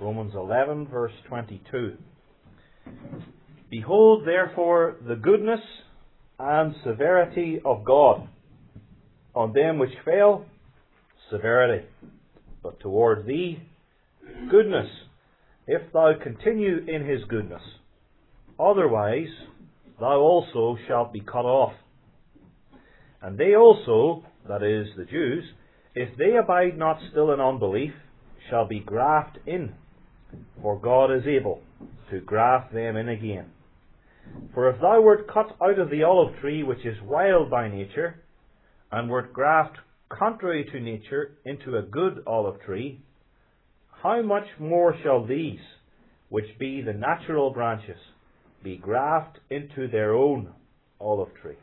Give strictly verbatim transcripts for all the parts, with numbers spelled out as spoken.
Romans eleven, verse twenty-two. Behold, therefore, the goodness and severity of God. On them which fail, severity. But toward thee, goodness, if thou continue in his goodness. Otherwise, thou also shalt be cut off. And they also, that is, the Jews, if they abide not still in unbelief, shall be grafted in. For God is able to graft them in again. For if thou wert cut out of the olive tree which is wild by nature, and wert grafted contrary to nature into a good olive tree, how much more shall these, which be the natural branches, be grafted into their own olive tree?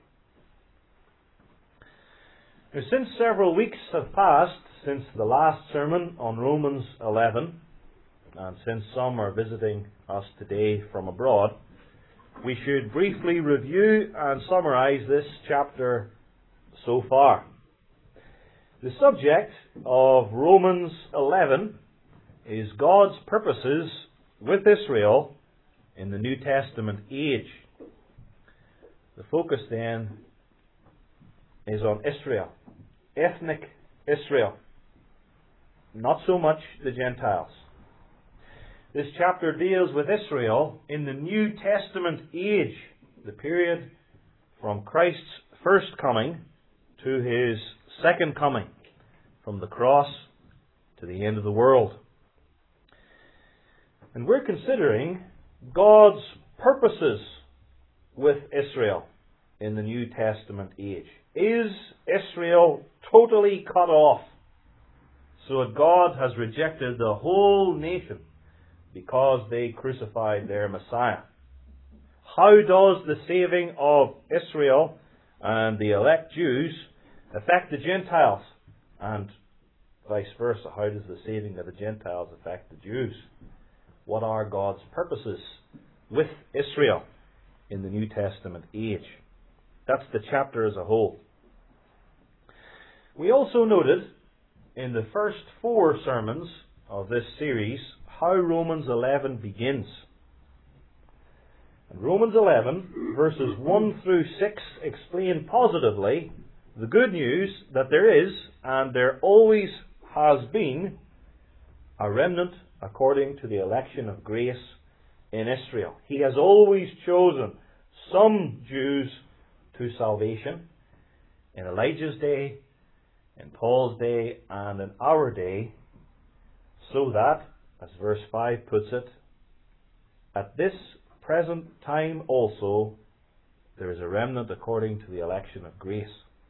Now, since several weeks have passed since the last sermon on Romans eleven, and since some are visiting us today from abroad, we should briefly review and summarize this chapter so far. The subject of Romans eleven is God's purposes with Israel in the New Testament age. The focus then is on Israel, ethnic Israel, not so much the Gentiles. This chapter deals with Israel in the New Testament age, the period from Christ's first coming to his second coming, from the cross to the end of the world. And we're considering God's purposes with Israel in the New Testament age. Is Israel totally cut off so that God has rejected the whole nation because they crucified their Messiah? How does the saving of Israel and the elect Jews affect the Gentiles? And vice versa, how does the saving of the Gentiles affect the Jews? What are God's purposes with Israel in the New Testament age? That's the chapter as a whole. We also noted in the first four sermons of this series how Romans eleven begins. And Romans eleven, verses one through six, explain positively the good news that there is, and there always has been, a remnant according to the election of grace in Israel. He has always chosen some Jews to salvation in Elijah's day, in Paul's day, and in our day, so that, as verse five puts it, at this present time also there is a remnant according to the election of grace.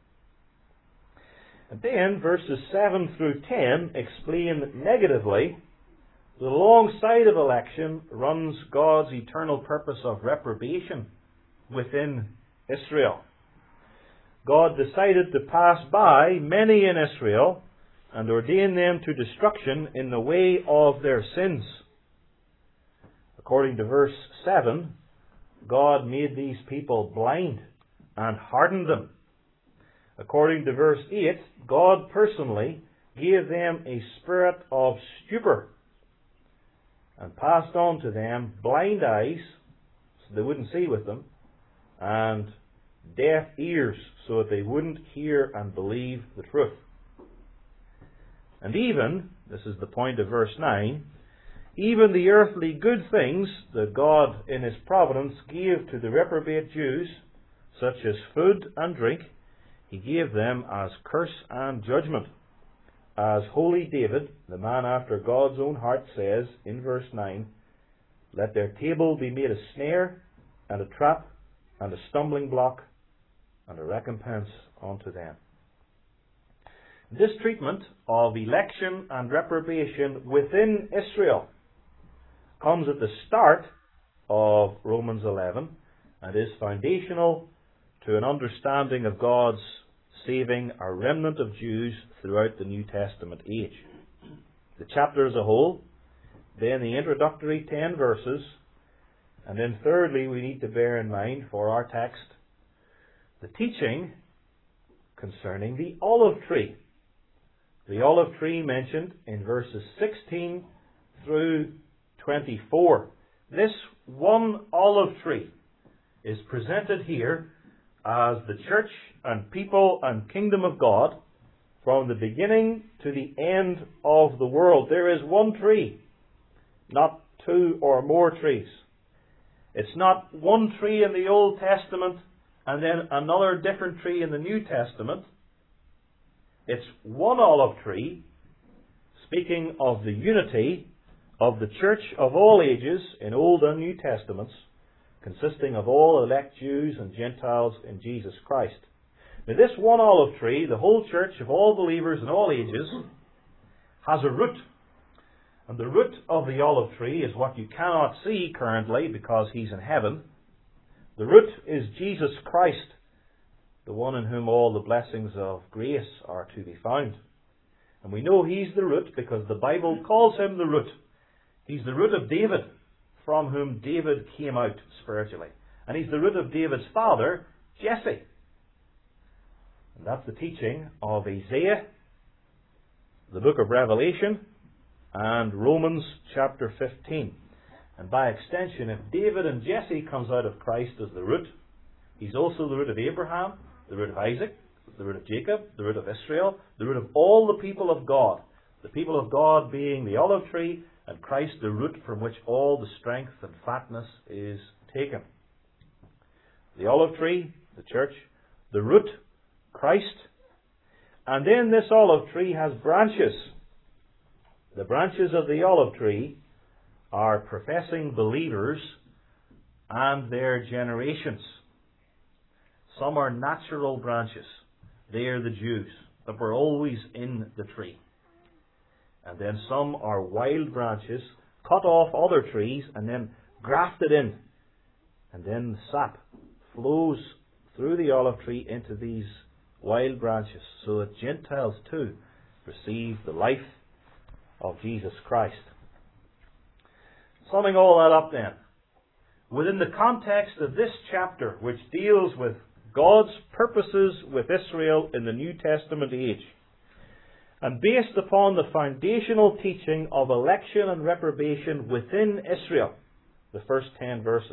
And then verses seven through ten explain negatively that alongside of election runs God's eternal purpose of reprobation within Israel. God decided to pass by many in Israel and ordain them to destruction in the way of their sins. According to verse seven, God made these people blind and hardened them. According to verse eight, God personally gave them a spirit of stupor and passed on to them blind eyes so they wouldn't see with them, and deaf ears so that they wouldn't hear and believe the truth. And even, this is the point of verse nine, even the earthly good things that God in his providence gave to the reprobate Jews, such as food and drink, he gave them as curse and judgment. As holy David, the man after God's own heart, says in verse nine, let their table be made a snare and a trap and a stumbling block and a recompense unto them. This treatment of election and reprobation within Israel comes at the start of Romans eleven and is foundational to an understanding of God's saving a remnant of Jews throughout the New Testament age. The chapter as a whole, then the introductory ten verses, and then thirdly we need to bear in mind for our text the teaching concerning the olive tree. The olive tree mentioned in verses sixteen through twenty-four. This one olive tree is presented here as the church and people and kingdom of God from the beginning to the end of the world. There is one tree, not two or more trees. It's not one tree in the Old Testament and then another different tree in the New Testament. It's one olive tree, speaking of the unity of the church of all ages in Old and New Testaments, consisting of all elect Jews and Gentiles in Jesus Christ. Now this one olive tree, the whole church of all believers in all ages, has a root. And the root of the olive tree is what you cannot see currently because He's in heaven. The root is Jesus Christ, the one in whom all the blessings of grace are to be found. And we know He's the root because the Bible calls Him the root. He's the root of David, from whom David came out spiritually. And He's the root of David's father, Jesse. And that's the teaching of Isaiah, the book of Revelation, and Romans chapter fifteen. And by extension, if David and Jesse comes out of Christ as the root, he's also the root of Abraham, the root of Isaac, the root of Jacob, the root of Israel, the root of all the people of God. The people of God being the olive tree, and Christ the root from which all the strength and fatness is taken. The olive tree, the church, the root, Christ, and then this olive tree has branches. The branches of the olive tree are professing believers and their generations. Some are natural branches. They are the Jews that were always in the tree. And then some are wild branches, cut off other trees and then grafted in. And then the sap flows through the olive tree into these wild branches, so that Gentiles too receive the life of Jesus Christ. Summing all that up then, within the context of this chapter, which deals with God's purposes with Israel in the New Testament age, and based upon the foundational teaching of election and reprobation within Israel, the first ten verses,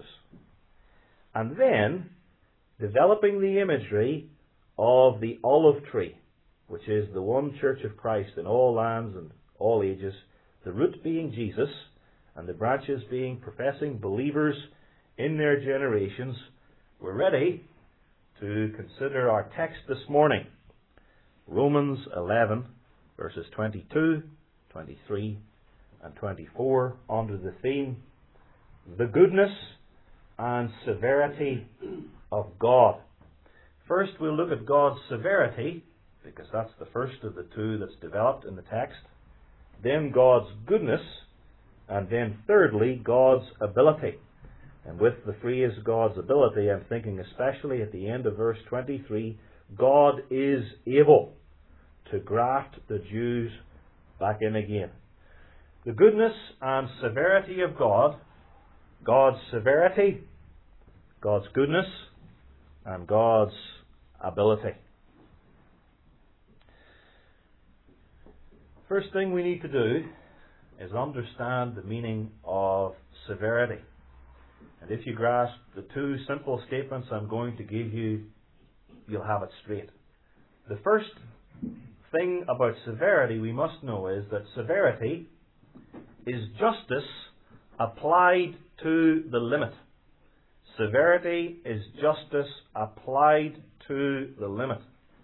and then developing the imagery of the olive tree, which is the one church of Christ in all lands and all ages, the root being Jesus, and the branches being professing believers in their generations, we're ready to consider our text this morning. Romans eleven, verses twenty-two, twenty-three, and twenty-four, under the theme, the goodness and severity of God. First, we'll look at God's severity, because that's the first of the two that's developed in the text. Then God's goodness, and then thirdly, God's ability. And with the phrase God's ability, I'm thinking especially at the end of verse twenty-three, God is able to graft the Jews back in again. The goodness and severity of God, God's severity, God's goodness, and God's ability. First thing we need to do is understand the meaning of severity. And if you grasp the two simple statements I'm going to give you, you'll have it straight. The first thing about severity we must know is that severity is justice applied to the limit. Severity is justice applied to the limit.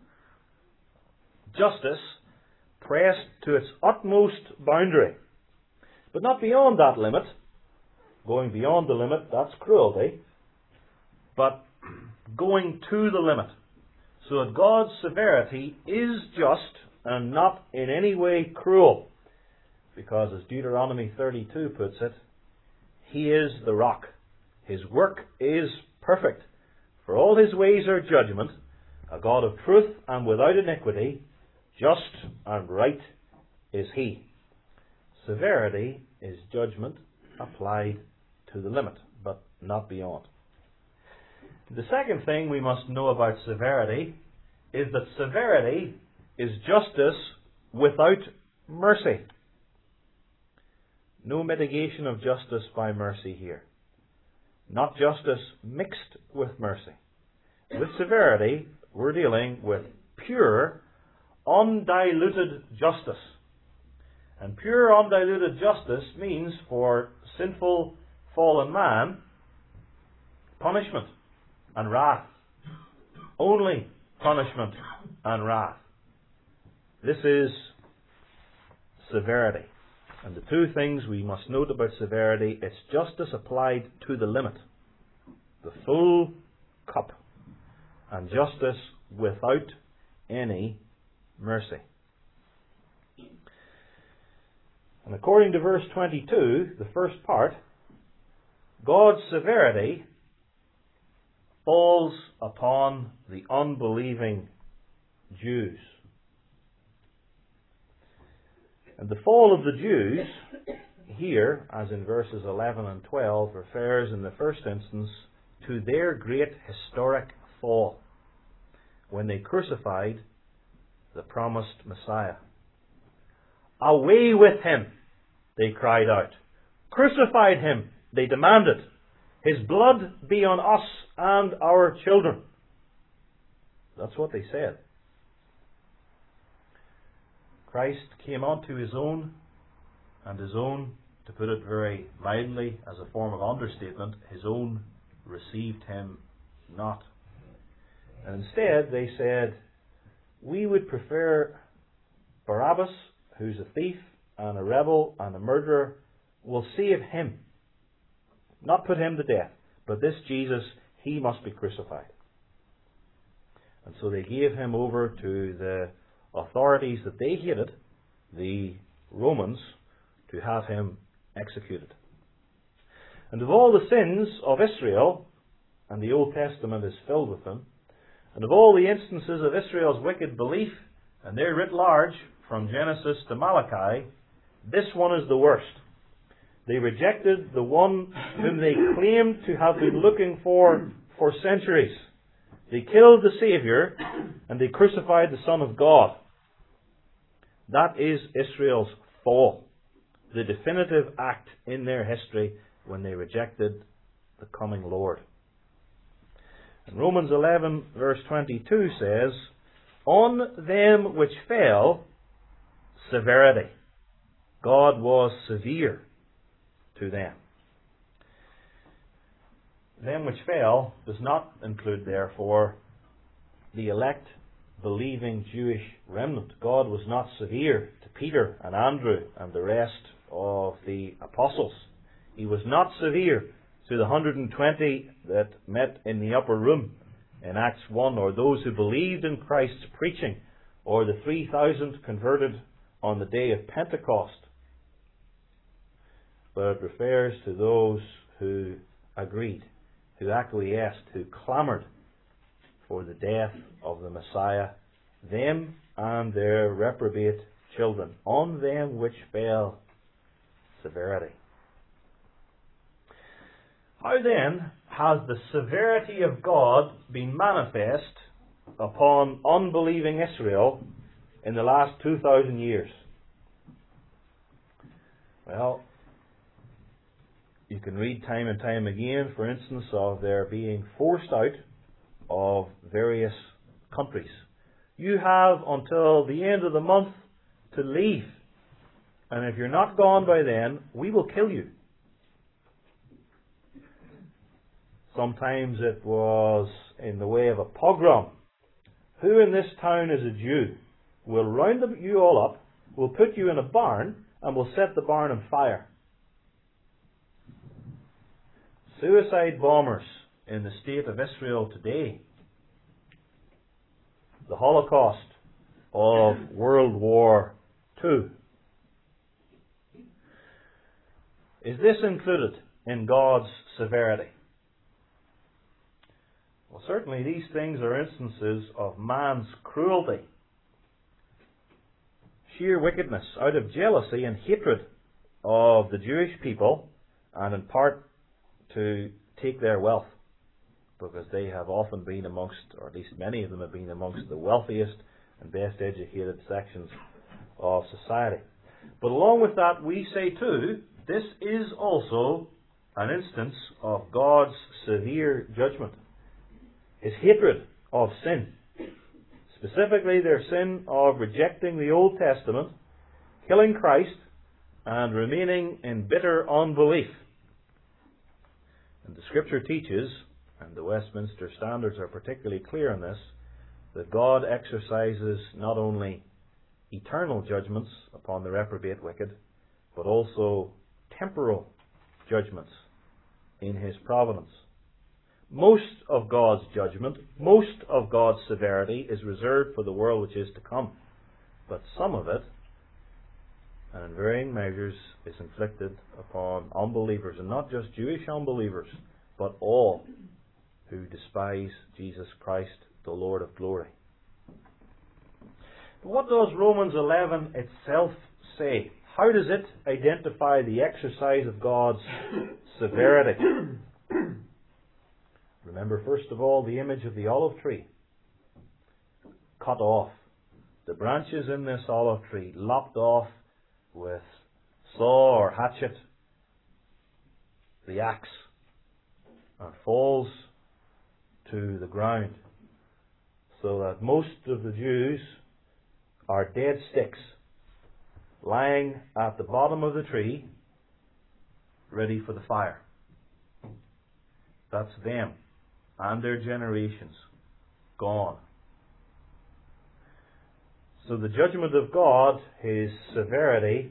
Justice pressed to its utmost boundary, but not beyond that limit. Going beyond the limit, that's cruelty, but going to the limit, so that God's severity is just and not in any way cruel, because as Deuteronomy thirty-two puts it, He is the rock. His work is perfect, for all His ways are judgment, a God of truth and without iniquity, just and right is He. Severity is judgment applied to the limit, but not beyond. The second thing we must know about severity is that severity is justice without mercy. No mitigation of justice by mercy here. Not justice mixed with mercy. With severity, we're dealing with pure, undiluted justice. And pure, undiluted justice means for sinful, fallen man, punishment and wrath. Only punishment and wrath. This is severity. And the two things we must note about severity, it's justice applied to the limit, the full cup, and justice without any mercy. And according to verse twenty-two, the first part, God's severity falls upon the unbelieving Jews. And the fall of the Jews here, as in verses eleven and twelve, refers in the first instance to their great historic fall when they crucified the promised Messiah. Away with him, they cried out. Crucified him, they demanded. His blood be on us and our children. That's what they said. Christ came unto his own, and his own, to put it very mildly as a form of understatement, his own received him not. And instead they said, we would prefer Barabbas, who's a thief and a rebel and a murderer. We'll save him. Not put him to death. But this Jesus, he must be crucified. And so they gave him over to the authorities that they hated, the Romans, to have him executed. And of all the sins of Israel, and the Old Testament is filled with them, and of all the instances of Israel's wicked belief, and they're writ large from Genesis to Malachi, this one is the worst. They rejected the one whom they claimed to have been looking for for centuries. They killed the Saviour, and they crucified the Son of God. That is Israel's fall, the definitive act in their history when they rejected the coming Lord. And Romans eleven verse twenty-two says, on them which fell, severity. God was severe to them. Them which fell does not include, therefore, the elect, believing Jewish remnant. God was not severe to Peter and Andrew and the rest of the apostles. He was not severe to the one hundred twenty that met in the upper room in Acts one, or those who believed in Christ's preaching, or the three thousand converted on the day of Pentecost. But it refers to those who agreed, who acquiesced, who clamoured for the death of the Messiah, them and their reprobate children. On them which fell, severity. How then has the severity of God been manifest upon unbelieving Israel in the last two thousand years? Well, you can read time and time again, for instance, of their being forced out of various countries. You have until the end of the month to leave. And if you're not gone by then, we will kill you. Sometimes it was in the way of a pogrom. Who in this town is a Jew? We'll round you all up, we'll put you in a barn, and we'll set the barn on fire. Suicide bombers in the state of Israel today. The Holocaust of World War Two. Is this included in God's severity? Well, certainly these things are instances of man's cruelty, sheer wickedness, out of jealousy and hatred of the Jewish people, and in part to take their wealth, because they have often been amongst, or at least many of them have been amongst the wealthiest and best educated sections of society. But along with that, we say too this is also an instance of God's severe judgment. His hatred of sin. Specifically their sin of rejecting the Old Testament, killing Christ, and remaining in bitter unbelief. And the Scripture teaches, and the Westminster Standards are particularly clear on this, that God exercises not only eternal judgments upon the reprobate wicked, but also temporal judgments in His providence. Most of God's judgment, most of God's severity is reserved for the world which is to come. But some of it, and in varying measures, is inflicted upon unbelievers, and not just Jewish unbelievers, but all who despise Jesus Christ, the Lord of glory. But what does Romans eleven itself say? How does it identify the exercise of God's severity? Remember, first of all, the image of the olive tree. Cut off. The branches in this olive tree lopped off with saw or hatchet, the axe, and falls to the ground, so that most of the Jews are dead sticks lying at the bottom of the tree, ready for the fire. That's them and their generations gone. So the judgment of God, His severity,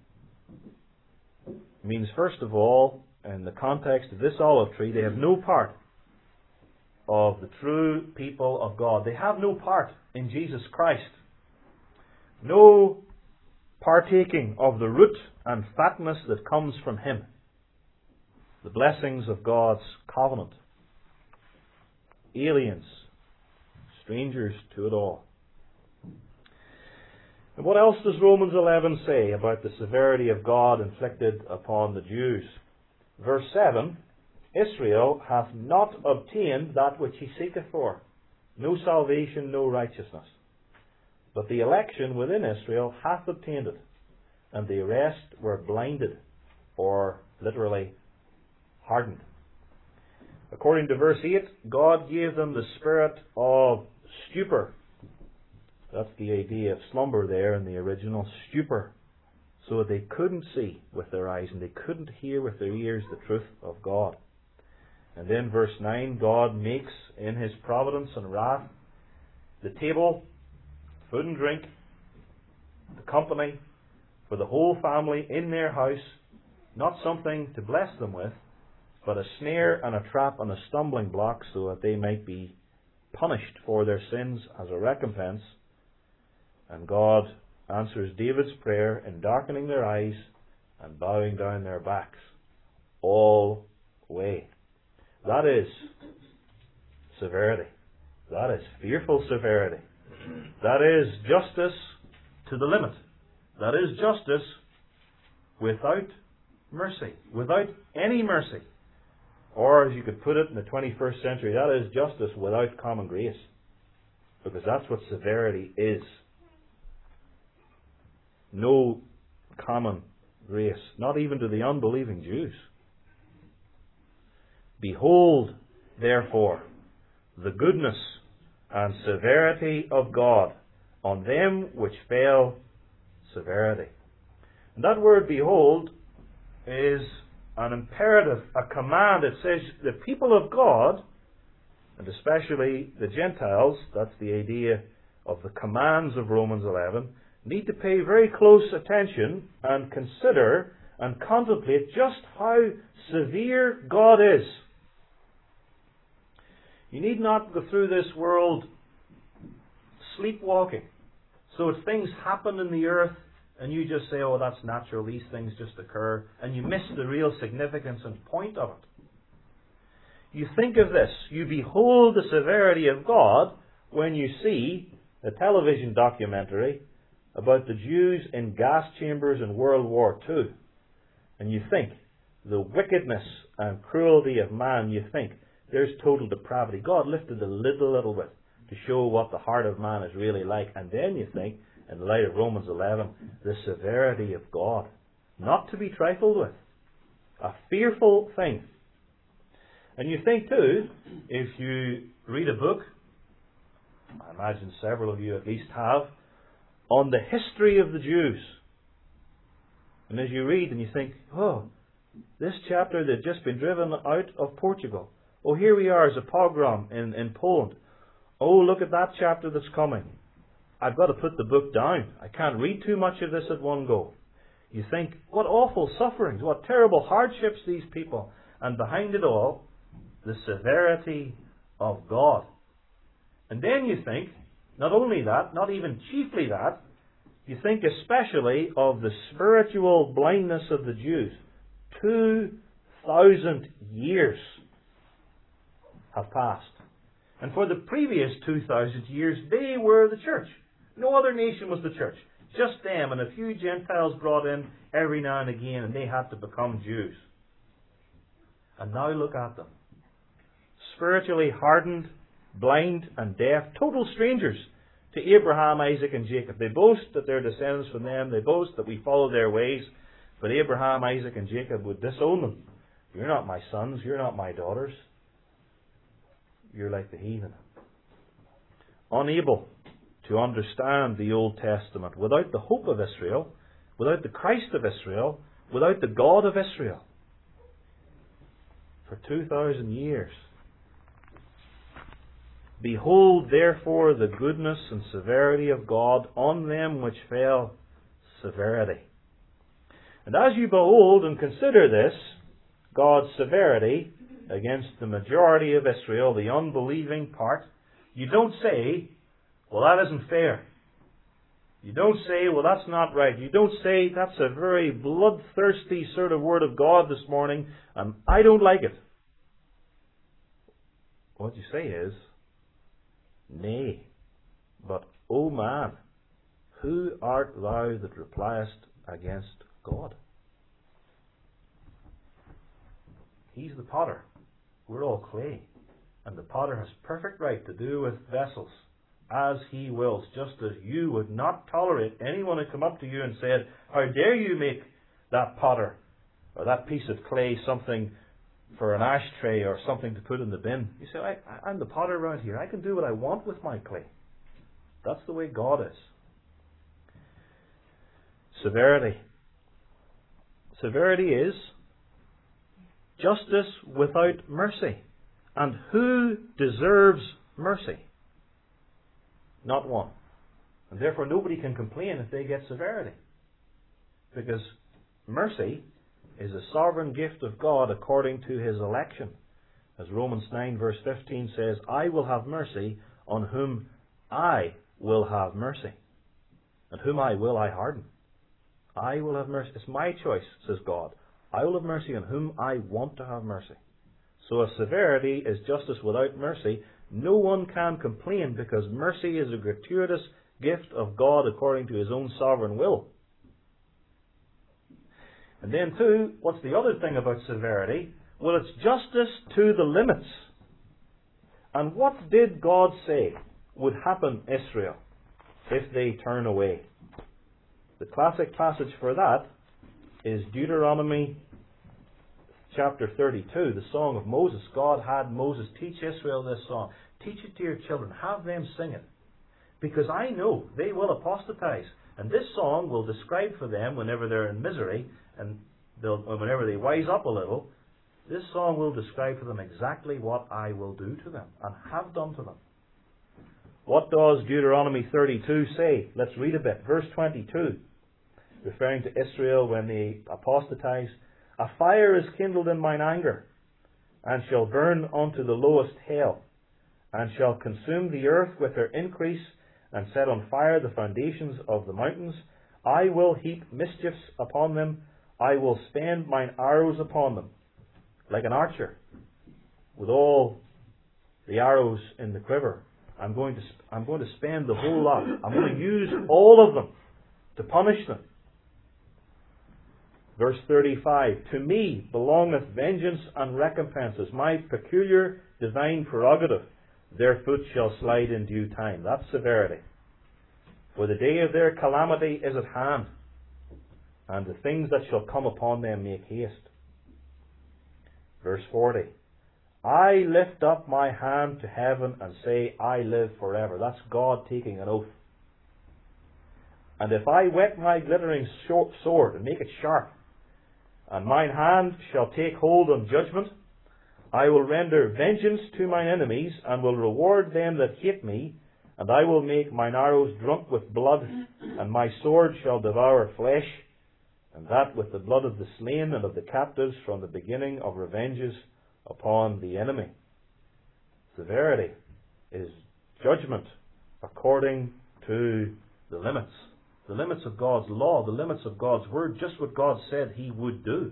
means first of all, in the context of this olive tree, they have no part of the true people of God. They have no part in Jesus Christ. No partaking of the root and fatness that comes from Him. The blessings of God's covenant. Aliens, strangers to it all. And what else does Romans eleven say about the severity of God inflicted upon the Jews? Verse seven, Israel hath not obtained that which he seeketh for. No salvation, no righteousness. But the election within Israel hath obtained it, and the rest were blinded, or literally hardened. According to verse eight, God gave them the spirit of stupor. That's the idea of slumber there in the original, stupor. So that they couldn't see with their eyes and they couldn't hear with their ears the truth of God. And then verse nine, God makes in His providence and wrath the table, food and drink, the company for the whole family in their house, not something to bless them with, but a snare and a trap and a stumbling block, so that they might be punished for their sins as a recompense. And God answers David's prayer in darkening their eyes and bowing down their backs all way. That is severity. That is fearful severity. That is justice to the limit. That is justice without mercy, without any mercy. Or, as you could put it in the twenty-first century, that is justice without common grace. Because that's what severity is. No common grace, not even to the unbelieving Jews. Behold, therefore, the goodness and severity of God on them which fail severity. And that word behold is an imperative, a command. It says the people of God, and especially the Gentiles, that's the idea of the commands of Romans eleven, need to pay very close attention and consider and contemplate just how severe God is. You need not go through this world sleepwalking. So if things happen in the earth and you just say, oh, that's natural, these things just occur, and you miss the real significance and point of it. You think of this, you behold the severity of God when you see a television documentary about the Jews in gas chambers in World War Two. And you think, the wickedness and cruelty of man, you think, there's total depravity. God lifted a little, little bit to show what the heart of man is really like. And then you think, in the light of Romans eleven, the severity of God not to be trifled with. A fearful thing. And you think too, if you read a book, I imagine several of you at least have, on the history of the Jews. And as you read and you think, oh, this chapter, they've just been driven out of Portugal. Oh, here we are as a pogrom in, in Poland. Oh, look at that chapter that's coming. I've got to put the book down. I can't read too much of this at one go. You think, what awful sufferings, what terrible hardships these people. And behind it all, the severity of God. And then you think, not only that, not even chiefly that, you think especially of the spiritual blindness of the Jews. Two thousand years have passed. And for the previous two thousand years, they were the church. No other nation was the church. Just them and a few Gentiles brought in every now and again, and they had to become Jews. And now look at them. Spiritually hardened, blind and deaf, total strangers to Abraham, Isaac and Jacob. They boast that they're descendants from them. They boast that we follow their ways. But Abraham, Isaac and Jacob would disown them. You're not my sons. You're not my daughters. You're like the heathen. Unable to understand the Old Testament without the hope of Israel, without the Christ of Israel, without the God of Israel. For two thousand years. Behold, therefore, the goodness and severity of God on them which fell, severity. And as you behold and consider this, God's severity against the majority of Israel, the unbelieving part, you don't say, well, that isn't fair. You don't say, well, that's not right. You don't say, that's a very bloodthirsty sort of word of God this morning, and I don't like it. What you say is, nay, but, O man, who art thou that repliest against God? He's the potter. We're all clay. And the potter has perfect right to do with vessels as he wills, just as you would not tolerate anyone who come up to you and said, how dare you make that potter or that piece of clay something for an ashtray or something to put in the bin. You say, I, I'm the potter around here. I can do what I want with my clay. That's the way God is. Severity. Severity is justice without mercy. And who deserves mercy? Not one. And therefore nobody can complain if they get severity. Because mercy is a sovereign gift of God according to His election. As Romans nine verse fifteen says, I will have mercy on whom I will have mercy. And whom I will I harden. I will have mercy. It's my choice, says God. I will have mercy on whom I want to have mercy. So if severity is justice without mercy, no one can complain because mercy is a gratuitous gift of God according to His own sovereign will. And then too, what's the other thing about severity? Well, it's justice to the limits. And what did God say would happen to Israel if they turn away? The classic passage for that is Deuteronomy chapter thirty-two, the Song of Moses. God had Moses teach Israel this song. Teach it to your children. Have them sing it. Because I know they will apostatize. And this song will describe for them whenever they're in misery and they'll, whenever they wise up a little, this song will describe for them exactly what I will do to them and have done to them. What does Deuteronomy thirty-two say? Let's read a bit. Verse twenty-two, referring to Israel when they apostatize. A fire is kindled in mine anger, and shall burn unto the lowest hell, and shall consume the earth with her increase, and set on fire the foundations of the mountains. I will heap mischiefs upon them. I will spend mine arrows upon them, like an archer, with all the arrows in the quiver. I'm going to I'm going to spend the whole lot. I'm going to use all of them to punish them. Verse thirty-five, to me belongeth vengeance and recompense, as my peculiar divine prerogative. Their foot shall slide in due time. That's severity. For the day of their calamity is at hand. and the things that shall come upon them make haste. Verse forty. I lift up my hand to heaven and say, I live forever. That's God taking an oath. And if I whet my glittering sword and make it sharp, and mine hand shall take hold on judgment, I will render vengeance to mine enemies, and will reward them that hate me, and I will make mine arrows drunk with blood, and my sword shall devour flesh, and that with the blood of the slain and of the captives from the beginning of revenges upon the enemy. Severity is judgment according to the limits. The limits of God's law, the limits of God's word, just what God said He would do.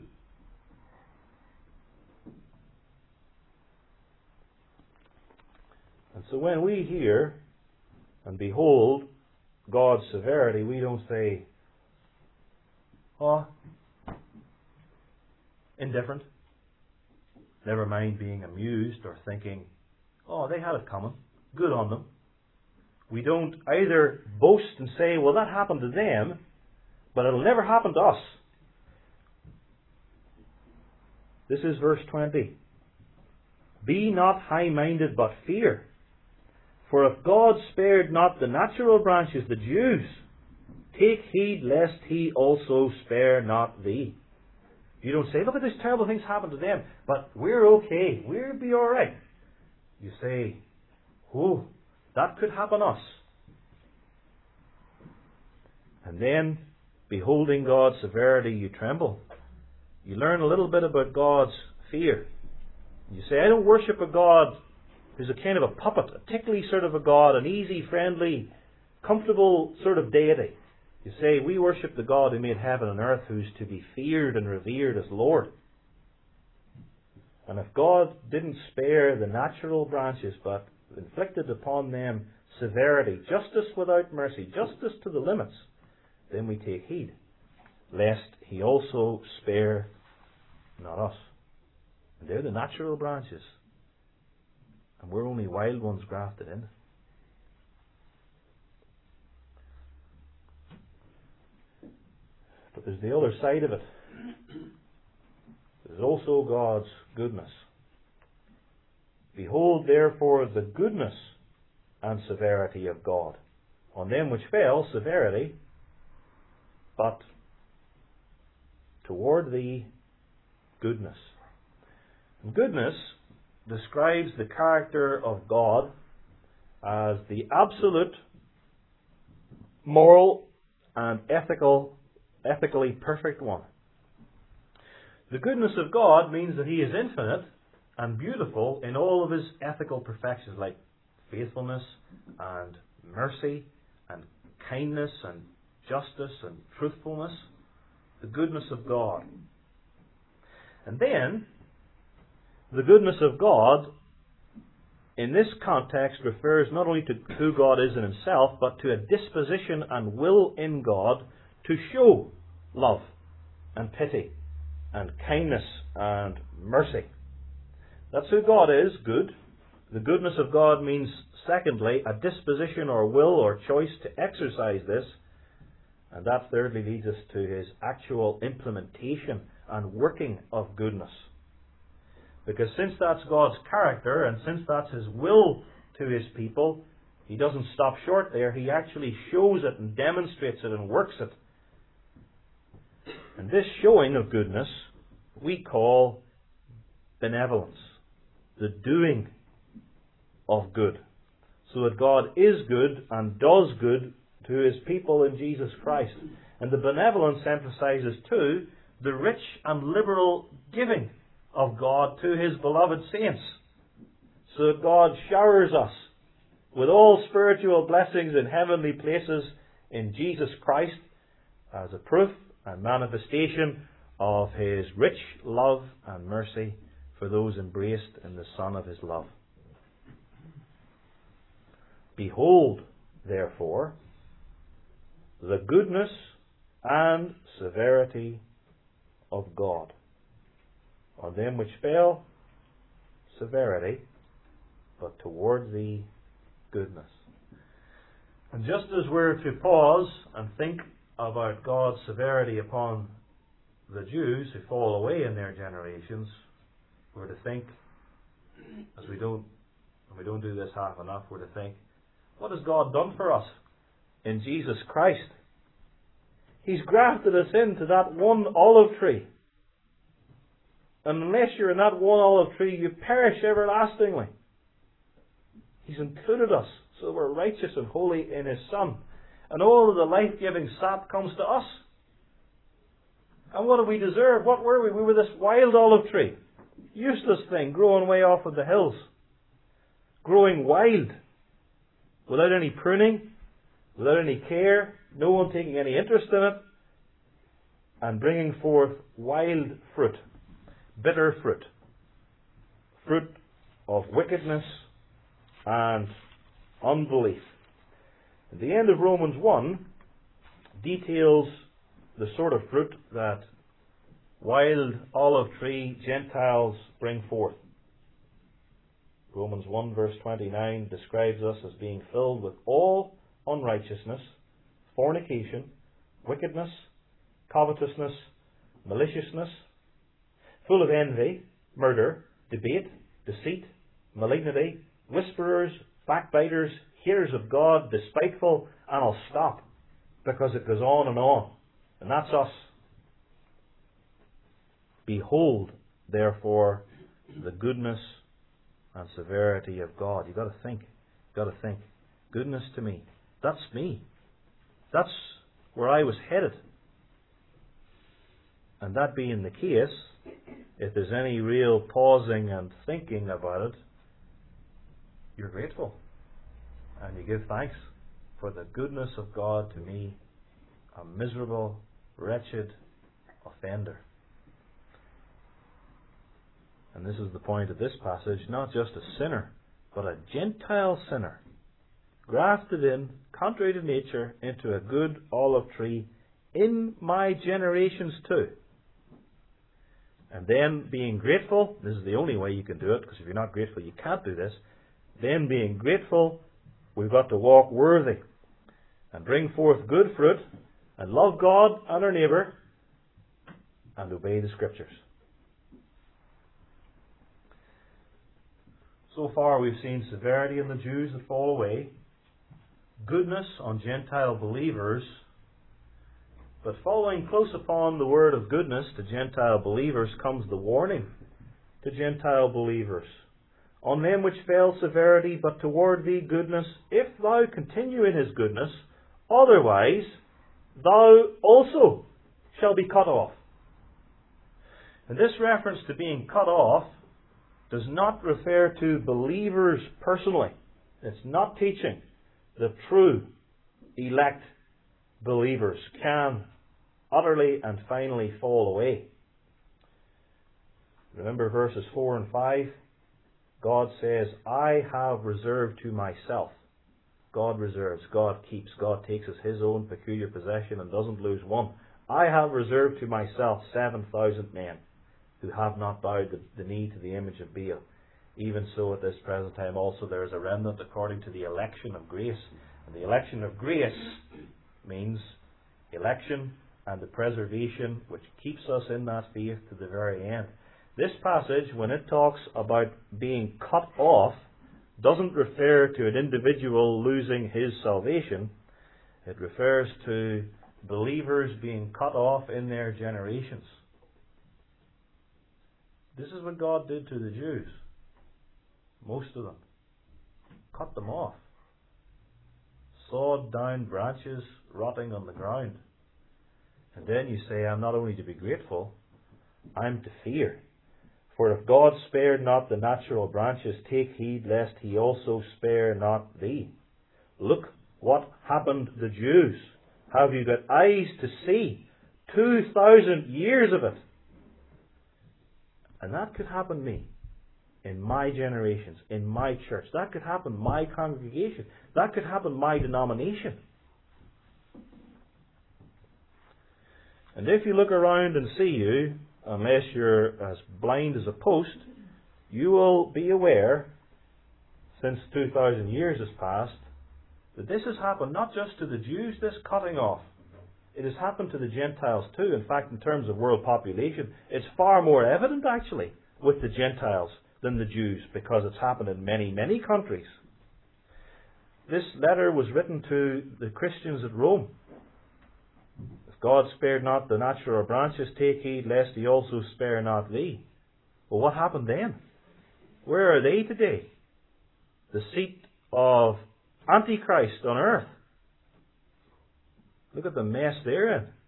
And so when we hear and behold God's severity, we don't say, oh, indifferent. Never mind being amused or thinking, oh, they had it coming. Good on them. We don't either boast and say, well, that happened to them, but it'll never happen to us. This is verse twenty. Be not high-minded, but fear. For if God spared not the natural branches, the Jews, take heed lest He also spare not thee. You don't say, look at these terrible things happen to them, but we're okay. We'll be all right. You say, oh, that could happen us. And then, beholding God's severity, you tremble. You learn a little bit about God's fear. You say, I don't worship a God who's a kind of a puppet, a tickly sort of a God, an easy, friendly, comfortable sort of deity. You say, we worship the God who made heaven and earth, who's to be feared and revered as Lord. And if God didn't spare the natural branches, but inflicted upon them severity, justice without mercy, justice to the limits, then we take heed, lest He also spare not us. And they're the natural branches, and we're only wild ones grafted in. But there's the other side of it. There's also God's goodness. Behold, therefore, the goodness and severity of God. On them which fell, severity, but toward thee, goodness. And goodness describes the character of God as the absolute, moral, and ethical, ethically perfect one. The goodness of God means that He is infinite and beautiful in all of His ethical perfections, like faithfulness and mercy and kindness and justice and truthfulness. The goodness of God. And then, the goodness of God in this context refers not only to who God is in Himself, but to a disposition and will in God to show love and pity and kindness and mercy. That's who God is, good. The goodness of God means, secondly, a disposition or will or choice to exercise this. And that thirdly leads us to His actual implementation and working of goodness. Because since that's God's character, and since that's His will to His people, He doesn't stop short there. He actually shows it and demonstrates it and works it. And this showing of goodness we call benevolence, the doing of good. So that God is good and does good to His people in Jesus Christ. And the benevolence emphasizes too the rich and liberal giving of God to His beloved saints. So that God showers us with all spiritual blessings in heavenly places in Jesus Christ as a proof and manifestation of His rich love and mercy for those embraced in the Son of His love. Behold, therefore, the goodness and severity of God. On them which fell, severity, but toward thee, goodness. And just as we're to pause and think about God's severity upon the Jews who fall away in their generations, we're to think, as we don't, and we don't do this half enough, we're to think, what has God done for us in Jesus Christ? He's grafted us into that one olive tree. And unless you're in that one olive tree, you perish everlastingly. He's included us so we're righteous and holy in His Son. And all of the life-giving sap comes to us. And what do we deserve? What were we? We were this wild olive tree. Useless thing growing way off of the hills. Growing wild. Without any pruning. Without any care. No one taking any interest in it. And bringing forth wild fruit. Bitter fruit. Fruit of wickedness and unbelief. At the end of Romans one details the sort of fruit that wild olive tree Gentiles bring forth. Romans one verse twenty-nine describes us as being filled with all unrighteousness, fornication, wickedness, covetousness, maliciousness, full of envy, murder, debate, deceit, malignity, whisperers, backbiters, haters of God, despiteful, and I'll stop because it goes on and on. And that's us. Behold, therefore, the goodness and severity of God. You've got to think. You've got to think. Goodness to me. That's me. That's where I was headed. And that being the case, if there's any real pausing and thinking about it, you're grateful. And you give thanks for the goodness of God to me, a miserable, wretched offender. And this is the point of this passage, not just a sinner, but a Gentile sinner, grafted in, contrary to nature, into a good olive tree in my generations too. And then being grateful, this is the only way you can do it, because if you're not grateful you can't do this. Then being grateful, we've got to walk worthy and bring forth good fruit and love God and our neighbour and obey the Scriptures. So far we've seen severity in the Jews that fall away, goodness on Gentile believers, but following close upon the word of goodness to Gentile believers comes the warning to Gentile believers. On them which fell severity, but toward thee goodness, if thou continue in His goodness, otherwise thou also shalt be cut off. And this reference to being cut off does not refer to believers personally. It's not teaching that true elect believers can utterly and finally fall away. Remember verses four and five? God says, I have reserved to myself. God reserves, God keeps, God takes as His own peculiar possession and doesn't lose one. I have reserved to myself seven thousand men who have not bowed the, the knee to the image of Baal. Even so at this present time also there is a remnant according to the election of grace. And the election of grace means election and the preservation which keeps us in that faith to the very end. This passage, when it talks about being cut off, doesn't refer to an individual losing his salvation. It refers to believers being cut off in their generations. This is what God did to the Jews. Most of them. Cut them off. Sawed down branches rotting on the ground. And then you say, I'm not only to be grateful, I'm to fear. For if God spared not the natural branches, take heed lest He also spare not thee. Look what happened to the Jews. Have you got eyes to see? Two thousand years of it. And that could happen to me. In my generations, in my church. That could happen in my congregation. That could happen in my denomination. And if you look around and see you, unless you're as blind as a post, you will be aware, since two thousand years has passed, that this has happened not just to the Jews, this cutting off. it has happened to the Gentiles too. In fact, in terms of world population, it's far more evident actually with the Gentiles than the Jews, because it's happened in many, many countries. This letter was written to the Christians at Rome. If God spared not the natural branches, take heed lest he also spare not thee. Well, what happened then? Where are they today? The seat of Antichrist on earth. Look at the mess they're in.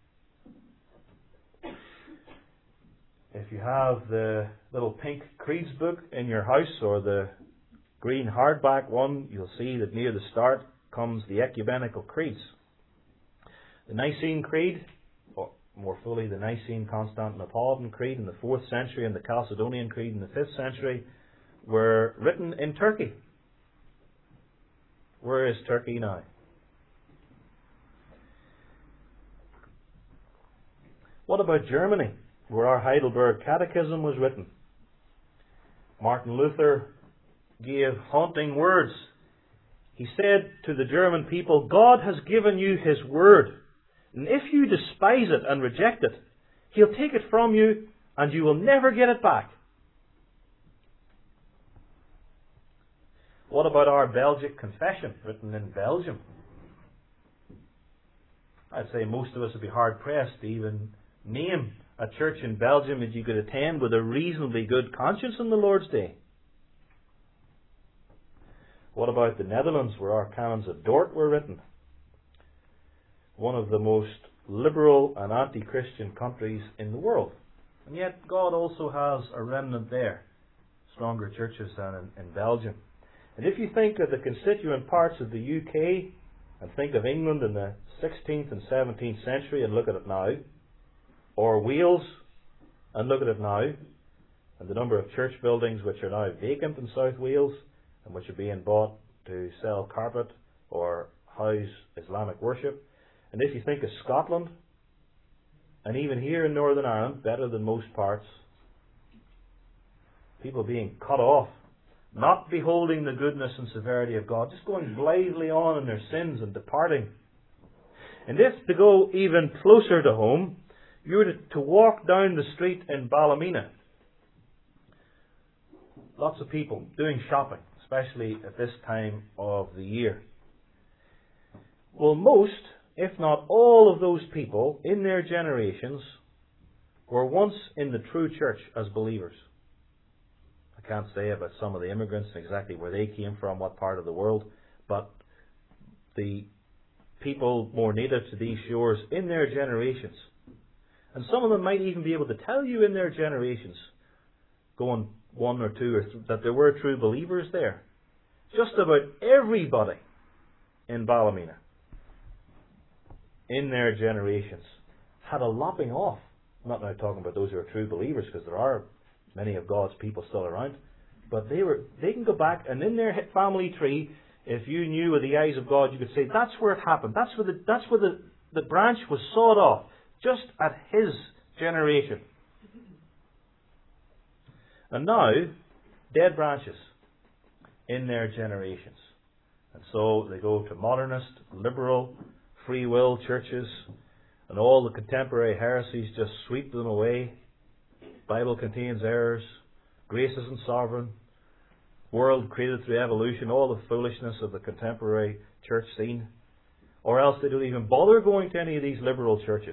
If you have the little pink creeds book in your house, or the green hardback one, you'll see that near the start comes the ecumenical creeds. The Nicene Creed, or more fully the Nicene-Constantinopolitan Creed in the fourth century, and the Chalcedonian Creed in the fifth century, were written in Turkey. Where is Turkey now? What about Germany, where our Heidelberg Catechism was written? Martin Luther gave haunting words. He said to the German people, God has given you His Word, and if you despise it and reject it, He'll take it from you and you will never get it back. What about our Belgic Confession, written in Belgium? I'd say most of us would be hard-pressed to even name a church in Belgium that you could attend with a reasonably good conscience on the Lord's Day. What about the Netherlands, where our canons of Dort were written? One of the most liberal and anti-Christian countries in the world. And yet God also has a remnant there. Stronger churches than in, in Belgium. And if you think of the constituent parts of the U K, and think of England in the sixteenth and seventeenth century and look at it now, or Wales and look at it now, and the number of church buildings which are now vacant in South Wales, and which are being bought to sell carpet or house Islamic worship. And if you think of Scotland, and even here in Northern Ireland, better than most parts, people being cut off, not beholding the goodness and severity of God, just going blithely on in their sins and departing. And if, to go even closer to home, you were to, to walk down the street in Ballymena, lots of people doing shopping, especially at this time of the year. Well, most, if not all of those people in their generations were once in the true church as believers. I can't say about some of the immigrants and exactly where they came from, what part of the world, but the people more native to these shores in their generations. And some of them might even be able to tell you in their generations, going one or two, or th- that there were true believers there. Just about everybody in Ballymena, in their generations, had a lopping off. I'm not now talking about those who are true believers, because there are many of God's people still around. But they were they can go back, and in their family tree, if you knew with the eyes of God, you could say, that's where it happened. That's where the, that's where the, the branch was sawed off, just at his generation. And now, dead branches in their generations. And so they go to modernist, liberal, free will churches, and all the contemporary heresies just sweep them away. Bible contains errors, grace isn't sovereign, world created through evolution, all the foolishness of the contemporary church scene. Or else they don't even bother going to any of these liberal churches.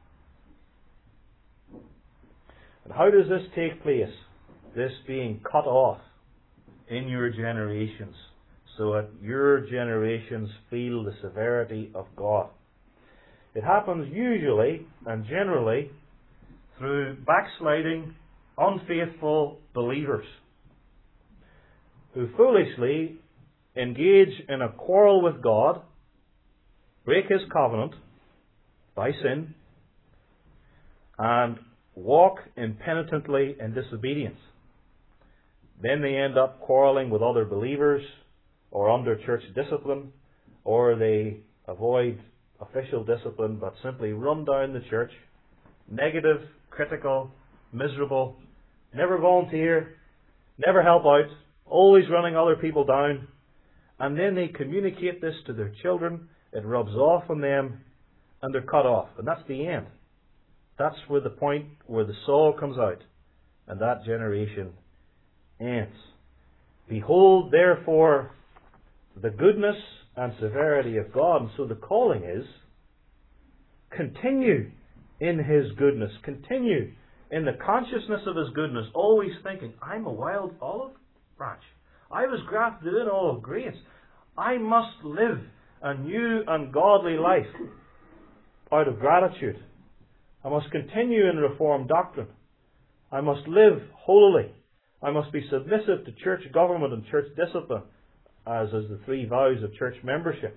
And how does this take place? This being cut off in your generations, so that your generations feel the severity of God. It happens usually and generally through backsliding, unfaithful believers who foolishly engage in a quarrel with God, break His covenant by sin, and walk impenitently in disobedience. Then they end up quarreling with other believers or under church discipline, or they avoid official discipline but simply run down the church, negative, critical, miserable, never volunteer, never help out, always running other people down. And then they communicate this to their children, it rubs off on them, and they're cut off. And that's the end. That's where the point where the saw comes out, and that generation ends. Behold, therefore, the goodness and severity of God. And so the calling is, continue in His goodness. Continue in the consciousness of His goodness, always thinking, I'm a wild olive branch. I was grafted in all of grace. I must live a new and godly life out of gratitude. I must continue in Reformed doctrine. I must live holily. I must be submissive to church government and church discipline, as is the three vows of church membership.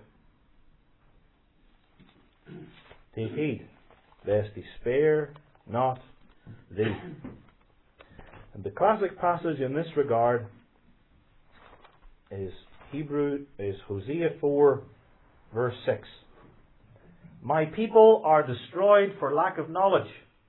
Take heed, lest He spare not thee. And the classic passage in this regard is Hebrew is Hosea four, verse six. My people are destroyed for lack of knowledge.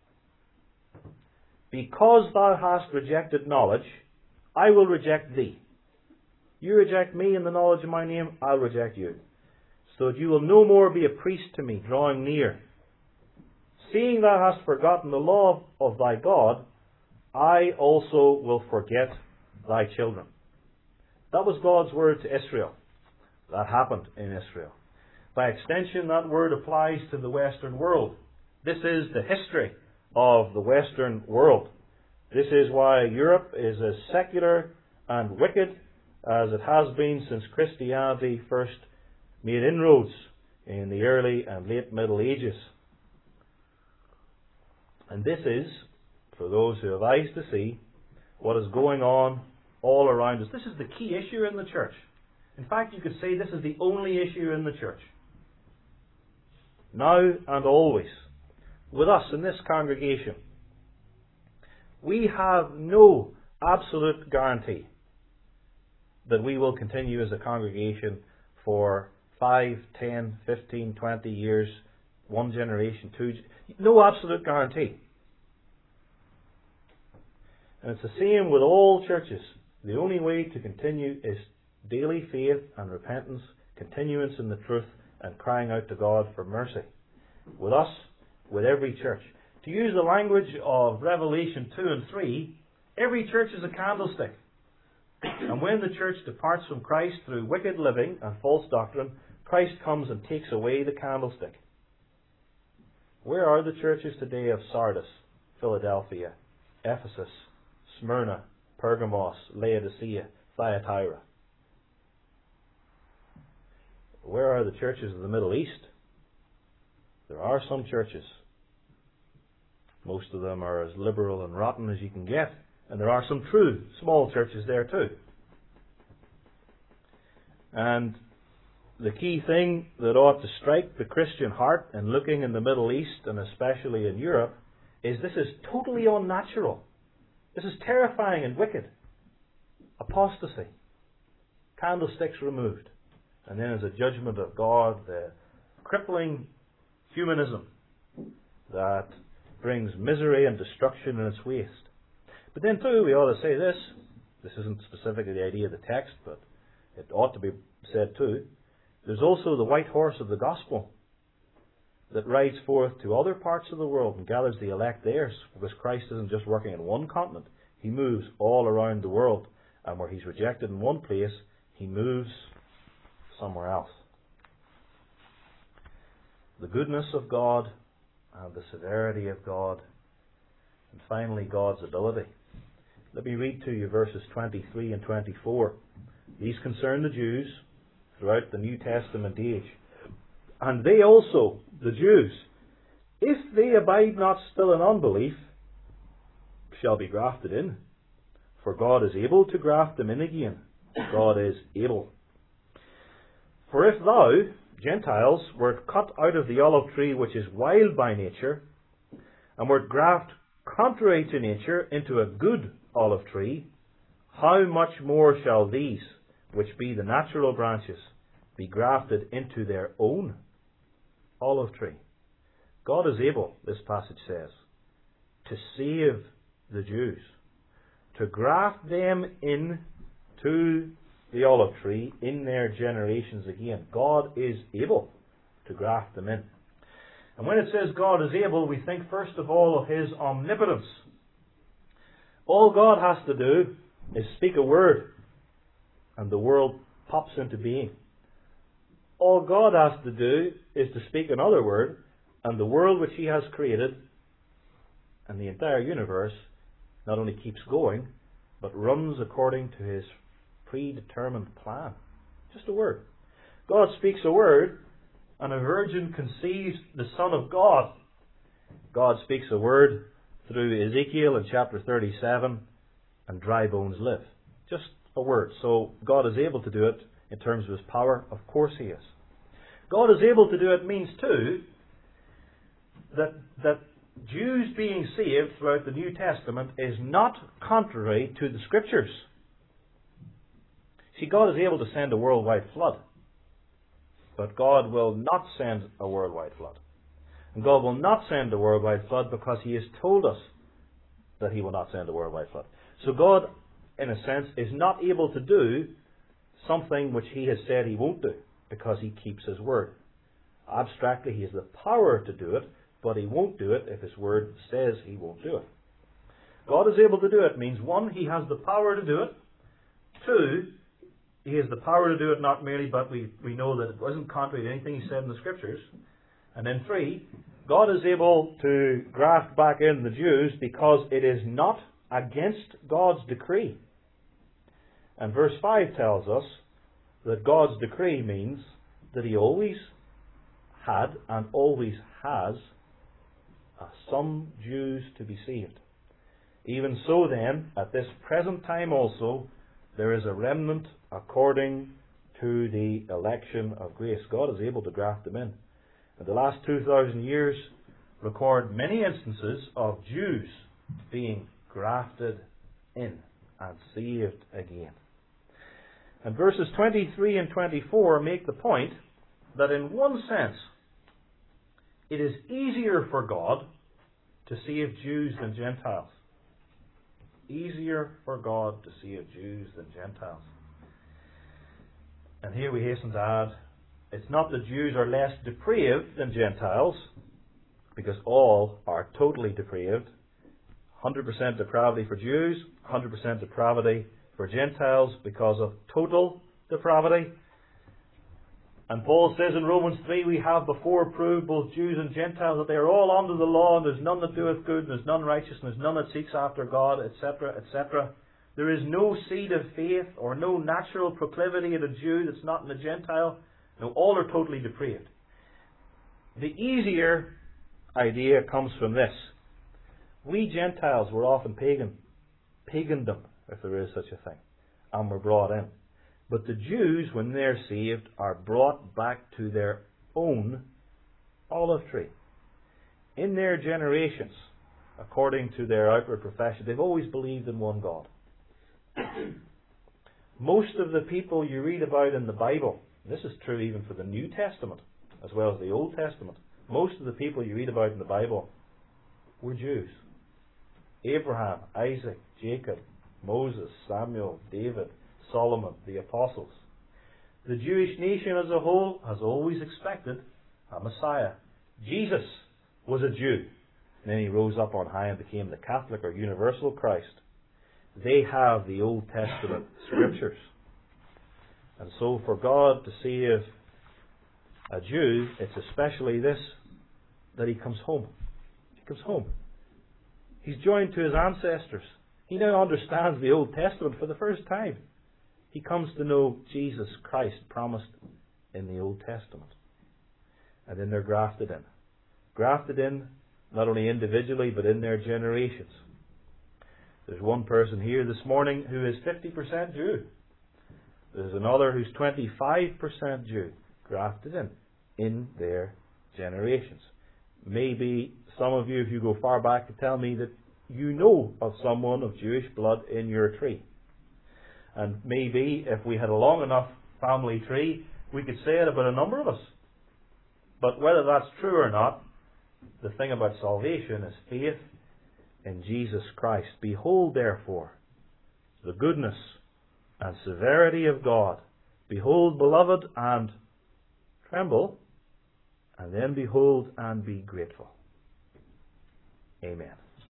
Because thou hast rejected knowledge, I will reject thee. You reject me in the knowledge of my name, I'll reject you. So that you will no more be a priest to me, drawing near. Seeing thou hast forgotten the law of thy God, I also will forget thy children. That was God's word to Israel. That happened in Israel. By extension, that word applies to the Western world. This is the history of the Western world. This is why Europe is as secular and wicked as it has been since Christianity first made inroads in the early and late Middle Ages. And this is, for those who have eyes to see, what is going on all around us. This is the key issue in the church. In fact, you could say this is the only issue in the church. Now and always. With us in this congregation, we have no absolute guarantee that we will continue as a congregation for five, ten, fifteen, twenty years, one generation, two. No absolute guarantee. And it's the same with all churches. The only way to continue is daily faith and repentance, continuance in the truth, and crying out to God for mercy. With us, with every church. To use the language of Revelation two and three, every church is a candlestick. And when the church departs from Christ through wicked living and false doctrine, Christ comes and takes away the candlestick. Where are the churches today of Sardis, Philadelphia, Ephesus, Smyrna, Pergamos, Laodicea, Thyatira? Where are the churches of the Middle East? There are some churches. Most of them are as liberal and rotten as you can get. And there are some true small churches there too. And the key thing that ought to strike the Christian heart in looking in the Middle East and especially in Europe is this is totally unnatural. This is terrifying and wicked. Apostasy. Candlesticks removed. And then as a judgment of God, the crippling humanism that brings misery and destruction in its waste. But then too, we ought to say this. This isn't specifically the idea of the text, but it ought to be said too. There's also the white horse of the gospel that rides forth to other parts of the world and gathers the elect there, because Christ isn't just working in one continent. He moves all around the world, and where He's rejected in one place, He moves somewhere else. The goodness of God and the severity of God, and finally God's ability. Let me read to you verses twenty-three and twenty-four. These concern the Jews throughout the New Testament age. And they also, the Jews, if they abide not still in unbelief, shall be grafted in. For God is able to graft them in again. God is able. For if thou, Gentiles, wert cut out of the olive tree which is wild by nature, and wert grafted contrary to nature into a good olive tree, how much more shall these, which be the natural branches, be grafted into their own olive tree? God is able, this passage says, to save the Jews, to graft them into the olive tree in their generations again. God is able to graft them in. And when it says God is able, we think first of all of His omnipotence. All God has to do is speak a word, and the world pops into being. All God has to do is to speak another word, and the world which He has created, and the entire universe, not only keeps going, but runs according to His predetermined plan. Just a word. God speaks a word, and a virgin conceives the Son of God. God speaks a word through Ezekiel in chapter thirty-seven, and dry bones live. Just a word. So God is able to do it in terms of His power. Of course He is. God is able to do it means too that that Jews being saved throughout the New Testament is not contrary to the Scriptures. See, God is able to send a worldwide flood, but God will not send a worldwide flood. And God will not send a worldwide flood because He has told us that He will not send a worldwide flood. So God, in a sense, is not able to do something which He has said He won't do, because He keeps His word. Abstractly, He has the power to do it, but He won't do it if His word says He won't do it. God is able to do it means, one, He has the power to do it. Two, He has the power to do it not merely, but we, we know that it wasn't contrary to anything He said in the Scriptures. And then three, God is able to graft back in the Jews because it is not against God's decree. And verse five tells us that God's decree means that He always had and always has uh, some Jews to be saved. Even so then, at this present time also, there is a remnant according to the election of grace. God is able to graft them in. And the last two thousand years record many instances of Jews being grafted in and saved again. And verses twenty-three and twenty-four make the point that in one sense it is easier for God to save Jews than Gentiles. Easier for God to save Jews than Gentiles. And here we hasten to add, it's not that Jews are less depraved than Gentiles, because all are totally depraved. one hundred percent depravity for Jews, one hundred percent depravity for Gentiles because of total depravity. And Paul says in Romans three, we have before proved, both Jews and Gentiles, that they are all under the law, and there's none that doeth good, and there's none righteous, and there's none that seeks after God, et cetera, et cetera. There is no seed of faith or no natural proclivity in a Jew that's not in a Gentile. No, all are totally depraved. The easier idea comes from this. We Gentiles were often pagan, pagandom, if there is such a thing, and were brought in. But the Jews, when they're saved, are brought back to their own olive tree. In their generations, according to their outward profession, they've always believed in one God. Most of the people you read about in the Bible, and this is true even for the New Testament as well as the Old Testament, most of the people you read about in the Bible were Jews. Abraham, Isaac, Jacob, Moses, Samuel, David, Solomon, the apostles. The Jewish nation as a whole has always expected a Messiah. Jesus was a Jew, and then He rose up on high and became the Catholic or universal Christ. They have the Old Testament Scriptures. And so for God to save a Jew, it's especially this, that He comes home. He comes home. He's joined to His ancestors. He now understands the Old Testament for the first time. He comes to know Jesus Christ promised in the Old Testament. And then they're grafted in. Grafted in not only individually but in their generations. There's one person here this morning who is fifty percent Jew. There's another who's twenty-five percent Jew, grafted in, in their generations. Maybe some of you, if you go far back, to tell me that you know of someone of Jewish blood in your tree. And maybe if we had a long enough family tree, we could say it about a number of us. But whether that's true or not, the thing about salvation is faith in Jesus Christ. Behold, therefore, the goodness and severity of God. Behold, beloved, and tremble and then behold and be grateful. Amen.